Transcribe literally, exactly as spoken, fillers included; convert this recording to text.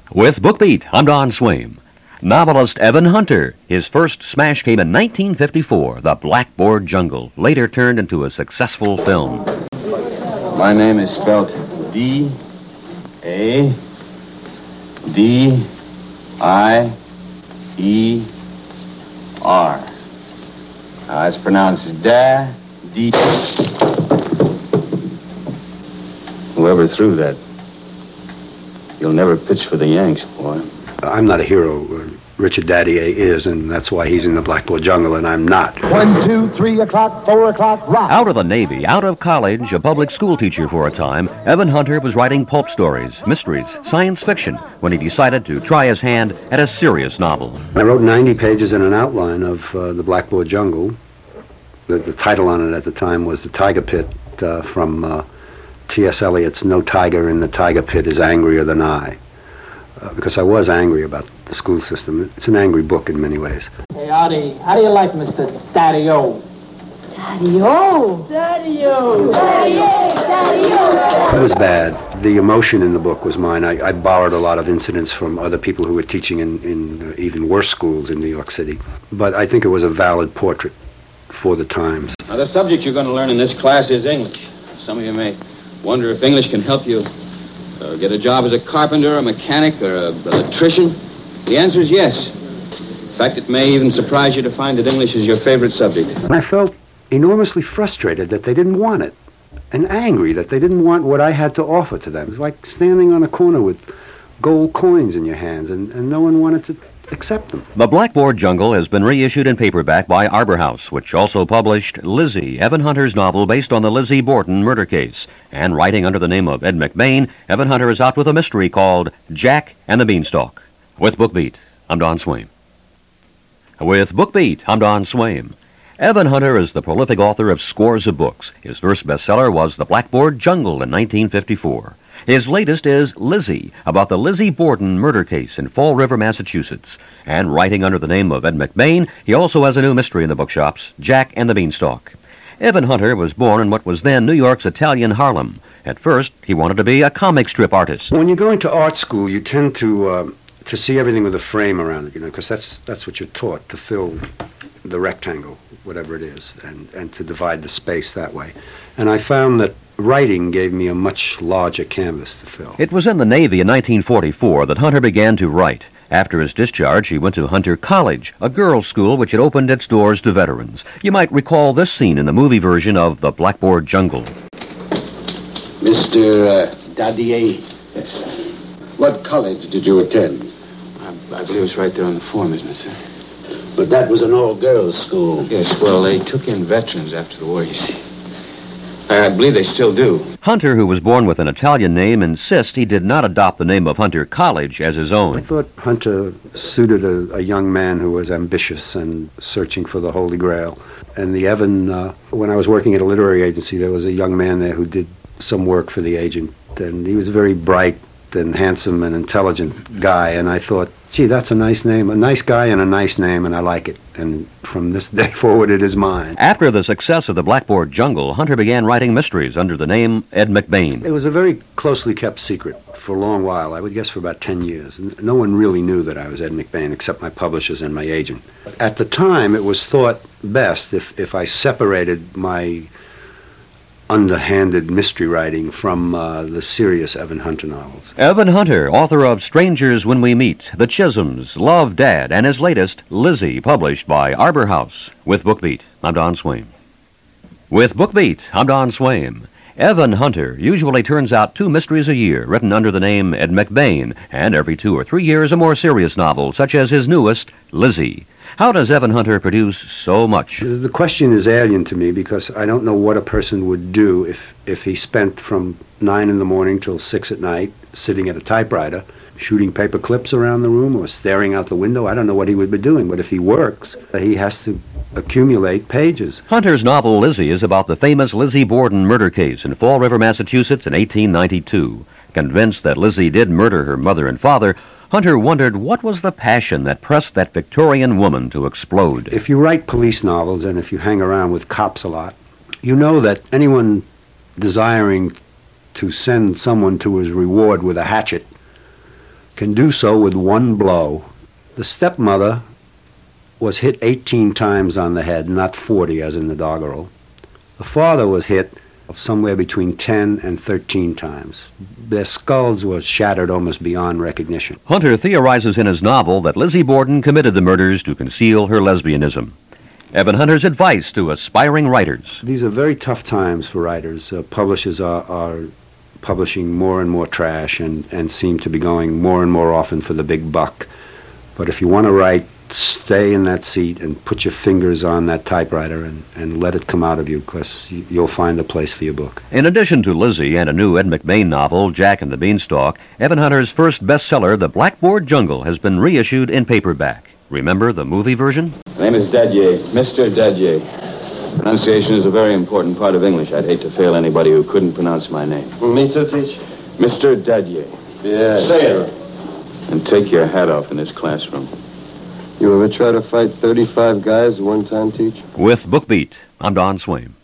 With BookBeat, I'm Don Swaim. Novelist Evan Hunter. His first smash came in nineteen fifty-four, The Blackboard Jungle, later turned into a successful film. My name is spelled D A D I E R. Now, it's pronounced Da D. Whoever threw that, you'll never pitch for the Yanks, boy. I'm not a hero. Richard Daddier is, and that's why he's in the Blackboard Jungle, and I'm not. One, two, three o'clock, four o'clock, rock. Out of the Navy, out of college, a public school teacher for a time, Evan Hunter was writing pulp stories, mysteries, science fiction, when he decided to try his hand at a serious novel. I wrote ninety pages in an outline of uh, the Blackboard Jungle. The, the title on it at the time was The Tiger Pit, uh, from uh, T S Eliot's No Tiger in the Tiger Pit is Angrier Than I. Uh, because I was angry about the school system. It's an angry book in many ways. Hey, Artie, how do you like Mister Daddy-O? Daddy-O! Daddy-O! Daddy-O! Daddy-O! It was bad. The emotion in the book was mine. I, I borrowed a lot of incidents from other people who were teaching in, in uh, even worse schools in New York City. But I think it was a valid portrait for the times. Now, the subject you're going to learn in this class is English. Some of you may wonder if English can help you Uh, get a job as a carpenter, a mechanic, or a electrician? The answer is yes. In fact, it may even surprise you to find that English is your favorite subject. And I felt enormously frustrated that they didn't want it, and angry that they didn't want what I had to offer to them. It was like standing on a corner with gold coins in your hands, and, and no one wanted to accept them. The Blackboard Jungle has been reissued in paperback by Arbor House, which also published Lizzie, Evan Hunter's novel based on the Lizzie Borden murder case. And writing under the name of Ed McBain, Evan Hunter is out with a mystery called Jack and the Beanstalk. With BookBeat, I'm Don Swaim. With BookBeat, I'm Don Swaim. Evan Hunter is the prolific author of scores of books. His first bestseller was The Blackboard Jungle in nineteen fifty-four. His latest is Lizzie, about the Lizzie Borden murder case in Fall River, Massachusetts. And writing under the name of Ed McBain, he also has a new mystery in the bookshops, Jack and the Beanstalk. Evan Hunter was born in what was then New York's Italian Harlem. At first, he wanted to be a comic strip artist. When you go into art school, you tend to uh, to see everything with a frame around it, you know, because that's that's what you're taught, to fill the rectangle, whatever it is, and, and to divide the space that way. And I found that writing gave me a much larger canvas to fill. It was in the Navy in nineteen forty-four that Hunter began to write. After his discharge, he went to Hunter College, a girls' school which had opened its doors to veterans. You might recall this scene in the movie version of The Blackboard Jungle. Mister Uh, Daddier. Yes, sir. What college did you attend? I, I believe it's right there on the form, isn't it, sir? But that was an all-girls school. Yes, well, they took in veterans after the war, you see. I believe they still do. Hunter, who was born with an Italian name, insists he did not adopt the name of Hunter College as his I own. thought Hunter suited a, a young man who was ambitious and searching for the Holy Grail. And the Evan, uh, when I was working at a literary agency, there was a young man there who did some work for the agent, and he was a very bright and handsome and intelligent guy, and I thought, gee, that's a nice name, a nice guy and a nice name, and I like it. And from this day forward, it is mine. After the success of The Blackboard Jungle, Hunter began writing mysteries under the name Ed McBain. It was a very closely kept secret for a long while, I would guess for about ten years. N- No one really knew that I was Ed McBain except my publishers and my agent. At the time, it was thought best if, if I separated my underhanded mystery writing from uh, the serious Evan Hunter novels. Evan Hunter, author of Strangers When We Meet, The Chisholms, Love, Dad, and his latest, Lizzie, published by Arbor House. With BookBeat, I'm Don Swaim. With BookBeat, I'm Don Swaim. Evan Hunter usually turns out two mysteries a year, written under the name Ed McBain, and every two or three years a more serious novel, such as his newest, Lizzie. How does Evan Hunter produce so much? The question is alien to me because I don't know what a person would do if, if he spent from nine in the morning till six at night sitting at a typewriter, shooting paper clips around the room or staring out the window. I don't know what he would be doing, but if he works, he has to accumulate pages. Hunter's novel Lizzie is about the famous Lizzie Borden murder case in Fall River, Massachusetts in eighteen ninety-two. Convinced that Lizzie did murder her mother and father, Hunter wondered what was the passion that pressed that Victorian woman to explode. If you write police novels and if you hang around with cops a lot, you know that anyone desiring to send someone to his reward with a hatchet can do so with one blow. The stepmother was hit eighteen times on the head, not forty as in the doggerel. The father was hit somewhere between ten and thirteen times. Their skulls were shattered almost beyond recognition. Hunter theorizes in his novel that Lizzie Borden committed the murders to conceal her lesbianism. Evan Hunter's advice to aspiring writers. These are very tough times for writers. Uh, publishers are, are publishing more and more trash and, and seem to be going more and more often for the big buck. But if you want to write, stay in that seat and put your fingers on that typewriter and, and let it come out of you, because you'll find a place for your book. In addition to Lizzie and a new Ed McBain novel, Jack and the Beanstalk, Evan Hunter's first bestseller, The Blackboard Jungle, has been reissued in paperback. Remember the movie version? My name is Dadye, Mister Dadye. Pronunciation is a very important part of English. I'd hate to fail anybody who couldn't pronounce my name. Me too, teach. Mister Dadye. Yes. Say it. And take your hat off in this classroom. You ever try to fight thirty-five guys at one time, teach? With BookBeat, I'm Don Swaim.